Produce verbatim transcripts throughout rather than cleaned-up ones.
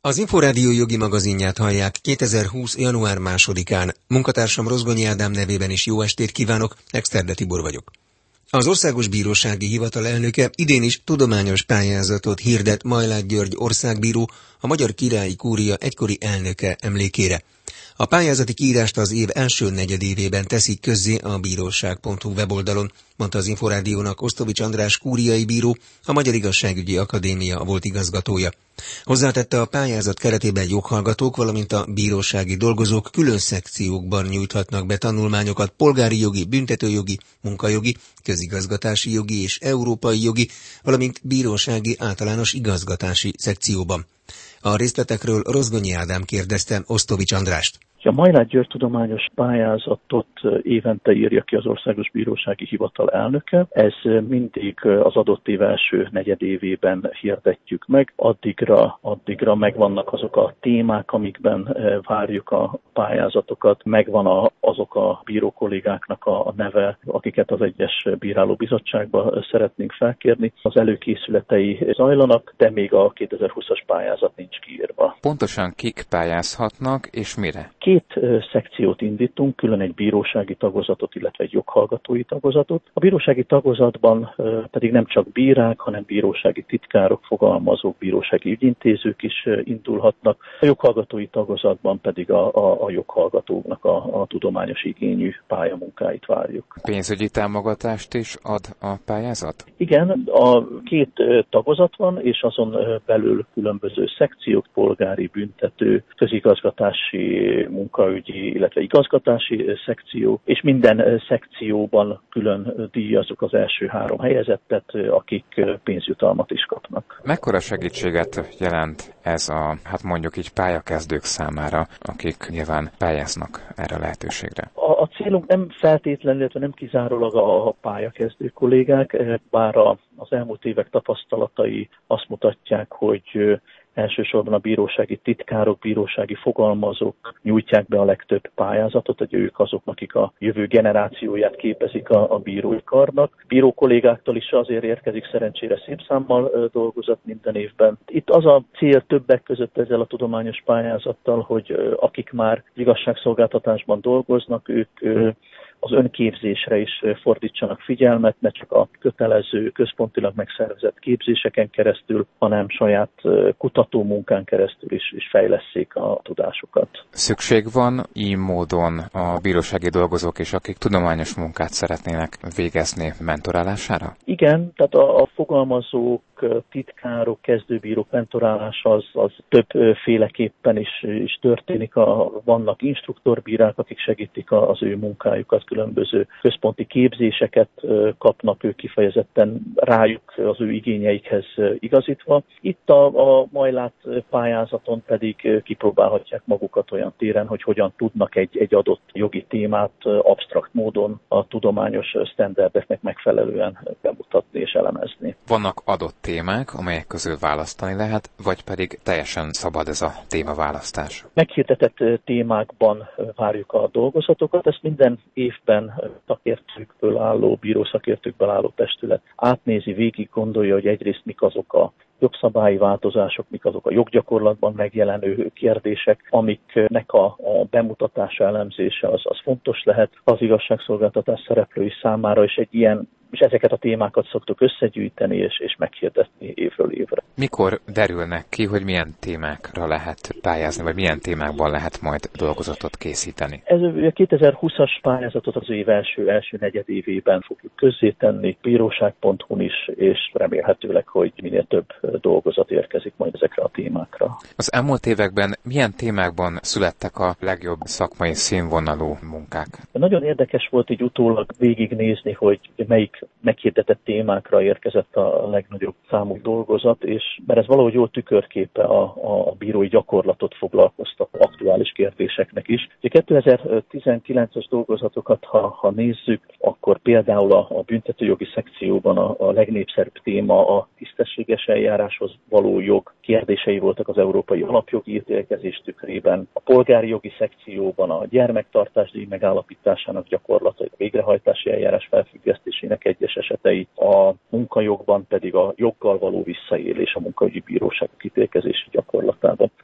Az Inforádió jogi magazinját hallják kétezer-húsz. január másodikán. Munkatársam Rozgonyi Ádám nevében is jó estét kívánok, Exterde Tibor vagyok. Az Országos Bírósági Hivatal elnöke idén is tudományos pályázatot hirdet Majláth György országbíró, a Magyar Királyi Kúria egykori elnöke emlékére. A pályázati kiírást az év első negyedévében teszik közzé a bíróság pont hu weboldalon, mondta az Inforádiónak Osztovics András kúriai bíró, a Magyar Igazságügyi Akadémia volt igazgatója. Hozzátette, a pályázat keretében joghallgatók, valamint a bírósági dolgozók külön szekciókban nyújthatnak be tanulmányokat polgári jogi, büntetőjogi, munkajogi, közigazgatási jogi és európai jogi, valamint bírósági általános igazgatási szekcióban. A részletekről Rozgonyi Ádám kérdezte Osztovics Andrást. A Majláth György tudományos pályázatot évente írja ki az Országos Bírósági Hivatal elnöke. Ez mindig az adott év első negyedévében hirdetjük meg. Addigra, addigra megvannak azok a témák, amikben várjuk a pályázatokat. Megvan a, azok a bírókollégáknak a neve, akiket az egyes bírálóbizottságba szeretnénk felkérni. Az előkészületei zajlanak, de még a kétezer-húszas pályázat nincs kiírva. Pontosan kik pályázhatnak és mire? Két szekciót indítunk, külön egy bírósági tagozatot, illetve egy joghallgatói tagozatot. A bírósági tagozatban pedig nem csak bírák, hanem bírósági titkárok, fogalmazók, bírósági ügyintézők is indulhatnak. A joghallgatói tagozatban pedig a, a, a joghallgatóknak a, a tudományos igényű pályamunkáit várjuk. Pénzügyi támogatást is ad a pályázat? Igen, a két tagozat van, és azon belül különböző szekciók, polgári, büntető, közigazgatási, munkaügyi, illetve igazgatási szekció, és minden szekcióban külön díjazzuk az első három helyezettet, akik pénzjutalmat is kapnak. Mekkora segítséget jelent ez a, hát mondjuk így pályakezdők számára, akik nyilván pályáznak erre a lehetőségre? A, a célunk nem feltétlenül, illetve nem kizárólag a pályakezdő kollégák, bár a, az elmúlt évek tapasztalatai azt mutatják, hogy elsősorban a bírósági titkárok, bírósági fogalmazók nyújtják be a legtöbb pályázatot, hogy ők azok, akik a jövő generációját képezik a, a bírói karnak. Bíró kollégáktól is azért érkezik szerencsére szép számmal dolgozat minden évben. Itt az a cél többek között ezzel a tudományos pályázattal, hogy akik már igazságszolgáltatásban dolgoznak, ők az önképzésre is fordítsanak figyelmet, ne csak a kötelező, központilag megszervezett képzéseken keresztül, hanem saját kutatómunkán keresztül is, is fejlesszék a tudásukat. Szükség van így módon a bírósági dolgozók és akik tudományos munkát szeretnének végezni mentorálására? Igen, tehát a, a fogalmazók, titkárok, kezdőbírók mentorálása az, az többféleképpen is, is történik. A, vannak instruktorbírák, akik segítik az ő munkájukat, különböző központi képzéseket kapnak ők kifejezetten rájuk az ő igényeikhez igazítva. Itt a, a Majláth pályázaton pedig kipróbálhatják magukat olyan téren, hogy hogyan tudnak egy, egy adott jogi témát absztrakt módon a tudományos sztenderdeknek megfelelően bemutatni és elemezni. Vannak adott témák, amelyek közül választani lehet, vagy pedig teljesen szabad ez a témaválasztás? Meghirdetett témákban várjuk a dolgozatokat, ezt minden évben szakértőkből álló, bírószakértőkből álló testület átnézi, végig gondolja, hogy egyrészt mik azok a jogszabályi változások, mik azok a joggyakorlatban megjelenő kérdések, amiknek a, a bemutatása, elemzése az, az fontos lehet az igazságszolgáltatás szereplői számára, és egy ilyen és ezeket a témákat szoktuk összegyűjteni és, és meghirdetni évről évre. Mikor derülnek ki, hogy milyen témákra lehet pályázni, vagy milyen témákban lehet majd dolgozatot készíteni? Ez a kétezer-húszas pályázatot az év első, első negyedévében fogjuk közzétenni, bíróság pont hu-n is, és remélhetőleg, hogy minél több dolgozat érkezik majd ezekre a témákra. Az elmúlt években milyen témákban születtek a legjobb szakmai színvonalú munkák? Nagyon érdekes volt így utólag végignézni, hogy melyik meghirdetett témákra érkezett a legnagyobb számú dolgozat, és mert ez valahogy jól tükörképe a, a bírói gyakorlatot foglalkoztató aktuális kérdéseknek is. kétezer-tizenkilences dolgozatokat, ha, ha nézzük, akkor például a, a büntetőjogi szekcióban a, a legnépszerűbb téma a tisztességes eljáráshoz való jog kérdései voltak az európai alapjogi ítélkezés tükrében. A polgári jogi szekcióban a gyermektartásdíj megállapításának gyakorlata, a végrehajtási eljárás felfüggesztésének egyes esetei, a munkajogban pedig a joggal való visszaélés a munkaügyi bíróságok ítélkezési gyakorlatában. Tehát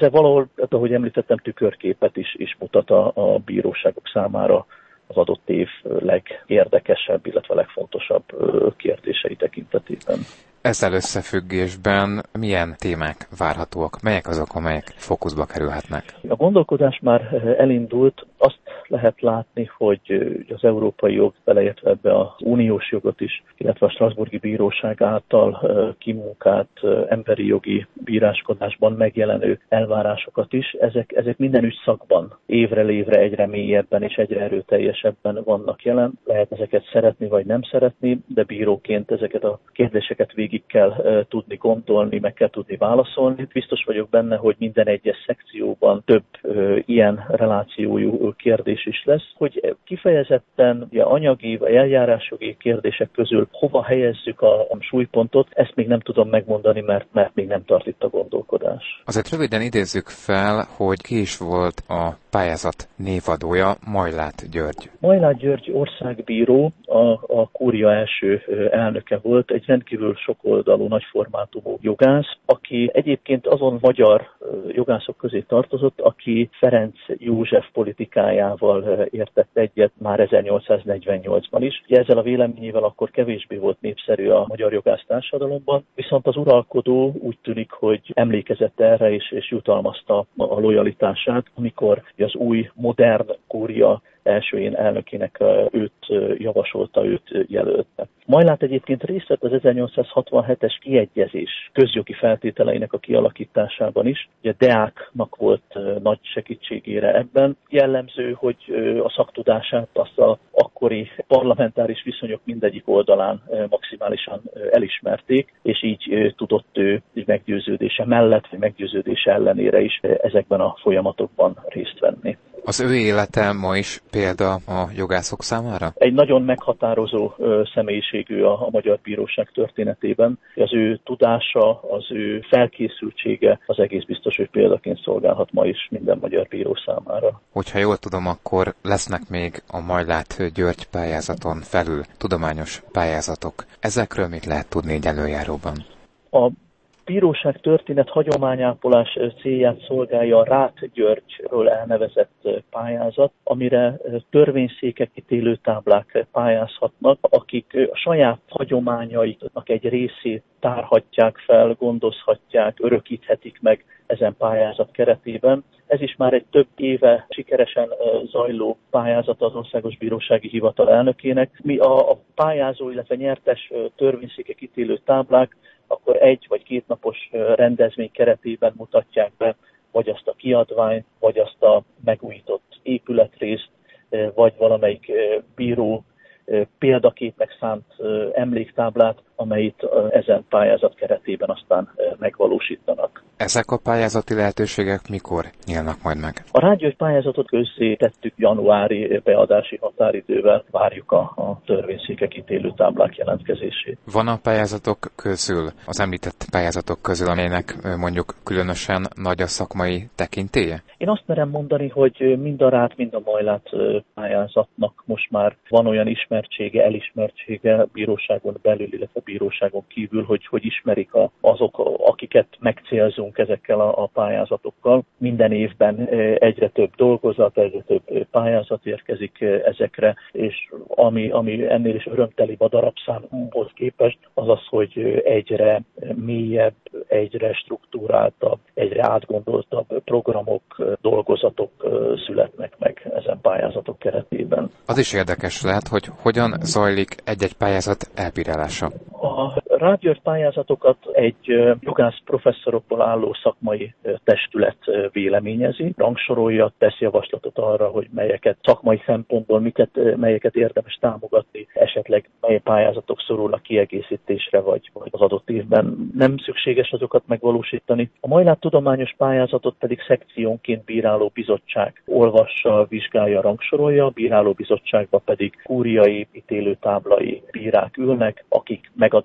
ezzel valahol, ahogy említettem, tükörképet is, is mutat a, a bíróságok számára az adott év legérdekesebb, illetve legfontosabb kérdései tekintetében. Ezzel összefüggésben milyen témák várhatóak? Melyek azok, amelyek fókuszba kerülhetnek? A gondolkodás már elindult. Azt lehet látni, hogy az európai jog, beleértve ebbe az uniós jogot is, illetve a Strasbourgi Bíróság által kimunkált emberi jogi bíráskodásban megjelenő elvárásokat is, ezek, ezek minden ügyszakban évről évre egyre mélyebben és egyre erőteljesebben vannak jelen. Lehet ezeket szeretni vagy nem szeretni, de bíróként ezeket a kérdéseket végig kell tudni gondolni, meg kell tudni válaszolni. Biztos vagyok benne, hogy minden egyes szekcióban több ilyen relációjú kérdés is lesz, hogy kifejezetten ugye, anyagi vagy eljárásjogi kérdések közül hova helyezzük a súlypontot, ezt még nem tudom megmondani, mert, mert még nem tart itt a gondolkodás. Azért röviden idézzük fel, hogy ki is volt a pályázat névadója, Majlát György. Majlát György országbíró, a, a kúria első elnöke volt, egy rendkívül sokoldalú, nagyformátumú jogász, aki egyébként azon magyar jogászok közé tartozott, aki Ferenc József politikájával értett egyet már ezernyolcszáznegyvennyolcban is. Ugye ezzel a véleményével akkor kevésbé volt népszerű a magyar jogász társadalomban, viszont az uralkodó úgy tűnik, hogy emlékezett erre és, és jutalmazta a lojalitását, amikor az új, modern kúria első elnökének őt javasolta, őt jelölte. Majlát egyébként részt vett az ezernyolcszázhatvanhetes kiegyezés közjogi feltételeinek a kialakításában is. Ugye Deáknak volt nagy segítségére ebben. Jellemző, hogy a szaktudását azt az akkori parlamentáris viszonyok mindegyik oldalán maximálisan elismerték, és így tudott ő meggyőződése mellett, vagy meggyőződése ellenére is ezekben a folyamatokban részt venni. Az ő élete ma is példa a jogászok számára? Egy nagyon meghatározó személyiségű a, a magyar bíróság történetében. Az ő tudása, az ő felkészültsége az egész biztos, hogy példaként szolgálhat ma is minden magyar bíró számára. Hogyha jól tudom, akkor lesznek még a Majlát György pályázaton felül tudományos pályázatok. Ezekről mit lehet tudni egy előjáróban? A bíróság történet hagyományápolás célját szolgálja a Ráth Györgyről elnevezett pályázat, amire törvényszékek, ítélőtáblák pályázhatnak, akik a saját hagyományaiknak egy részét tárhatják fel, gondozhatják, örökíthetik meg ezen pályázat keretében. Ez is már egy több éve sikeresen zajló pályázat az Országos Bírósági Hivatal elnökének. Mi a pályázó, illetve nyertes törvényszékek, ítélőtáblák akkor egy vagy két napos rendezvény keretében mutatják be vagy azt a kiadványt, vagy azt a megújított épületrészt, vagy valamelyik bíró példaképnek szánt emléktáblát, amelyet ezen pályázat keretében aztán megvalósítanak. Ezek a pályázati lehetőségek mikor nyílnak majd meg? A Ráth György pályázatot közzé tettük januári beadási határidővel, várjuk a, a törvényszékek, ítélőtáblák jelentkezését. Van a pályázatok közül, az említett pályázatok közül, amelynek mondjuk különösen nagy a szakmai tekintélye? Én azt merem mondani, hogy mind a Ráth, mind a Majlát pályázatnak most már van olyan ismertsége, elismertsége bíróságon belül, illetve bíróságon kívül, hogy, hogy ismerik a, azok, akiket megcélzunk ezekkel a, a pályázatokkal. Minden évben egyre több dolgozat, egyre több pályázat érkezik ezekre, és ami, ami ennél is örömtelibb a darabszámhoz képest, az az, hogy egyre mélyebb, egyre struktúráltabb, egyre átgondoltabb programok, dolgozatok születnek meg ezen pályázatok keretében. Az is érdekes lehet, hogy hogyan zajlik egy-egy pályázat elbírálása. A Ráth György pályázatokat egy jogász professzorokból álló szakmai testület véleményezi, rangsorolja, tesz javaslatot arra, hogy melyeket szakmai szempontból, miket, melyeket érdemes támogatni, esetleg mely pályázatok szorulnak kiegészítésre, vagy, vagy az adott évben nem szükséges azokat megvalósítani. A Majlát tudományos pályázatot pedig szekciónként bíráló bizottság olvassa, vizsgálja, rangsorolja, a bíráló bizottságban pedig kúriai, ítélőtáblai bírák ülnek, akik megadott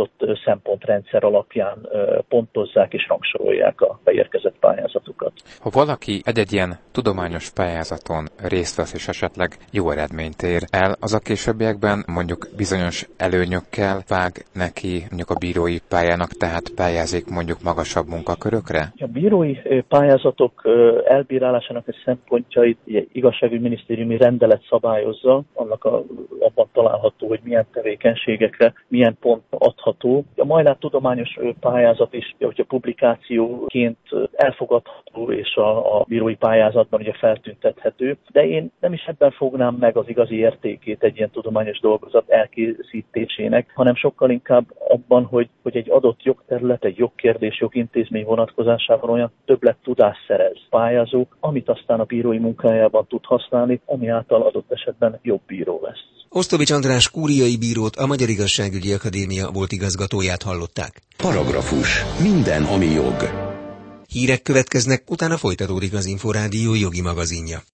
kialakított szempontrendszer alapján pontozzák és rangsorolják a beérkezett pályázatokat. Ha valaki egy-egy ilyen tudományos pályázaton részt vesz és esetleg jó eredményt ér el, az a későbbiekben mondjuk bizonyos előnyökkel vág neki mondjuk a bírói pályának, tehát pályázik mondjuk magasabb munkakörökre? A bírói pályázatok elbírálásának a szempontjait igazságügyminisztériumi rendelet szabályozza, annak a, abban található, hogy milyen tevékenységekre milyen pont adható. A Majlát tudományos pályázat is, hogyha publikációként elfogadható és a, a bírói pályázatban ugye feltüntethető, de én nem is ebben fognám meg az igazi értékét egy ilyen tudományos dolgozat elkészítésének, hanem sokkal inkább abban, hogy, hogy egy adott jogterület, egy jogkérdés, jogintézmény vonatkozásában olyan többlet tudást szerez pályázó, amit aztán a bírói munkájában tud használni, ami által adott esetben jobb bíró lesz. Osztovics András kúriai bírót, a Magyar Igazságügyi Akadémia volt igazgatóját hallották. Paragrafus. Minden, ami jog. Hírek következnek, utána folytatódik az Inforádió jogi magazinja.